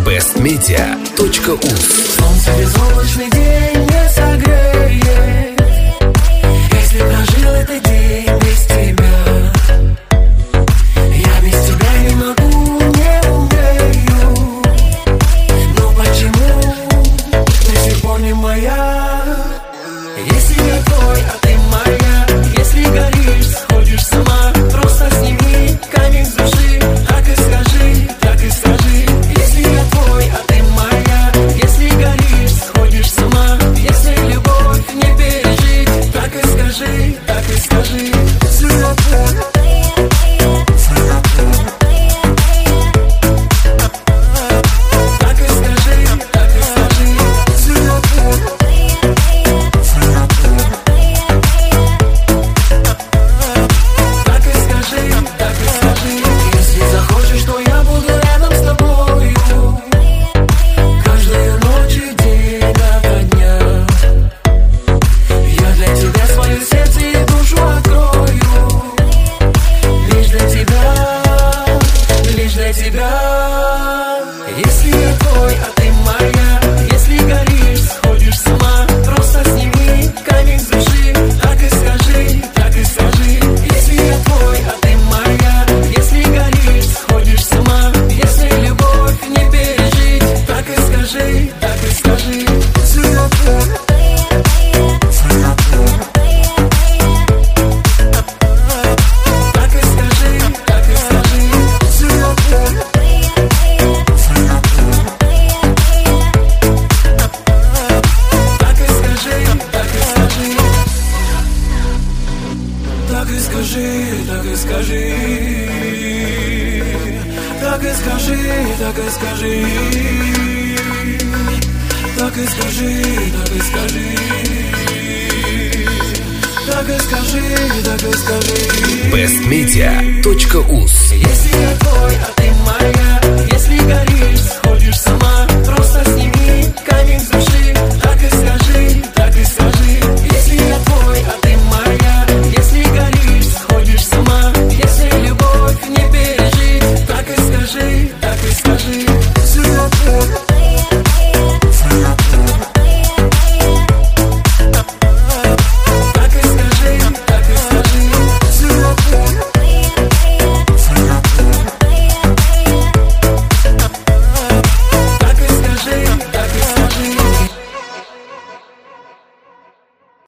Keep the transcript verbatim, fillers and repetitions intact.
бест медиа точка уз. Солнце безоблачный день не согреет, если прожил этот день без тебя. Я без тебя не могу, не умею. Но почему до сих пор не моя? Если я твой, а ты моя, если горишь, сходишь с ума, просто сними камень с души. Так и скажи, так и скажи. Если я твой, а ты моя, если горишь, сходишь с ума, если любовь не пережить, так и скажи, так и скажи. Если я твой, а ты моя, если горишь, сходишь с ума, просто сними камень с души. Так и скажи, так и скажи. Если я твой, а ты моя, если горишь, сходишь с ума, если любовь не пережить, так и скажи, так и скажи. Так и скажи, так и скажи, так и скажи, так и скажи, так и скажи, так и скажи, так и скажи, так и скажи. бест медиа точка уз. Если я твой, а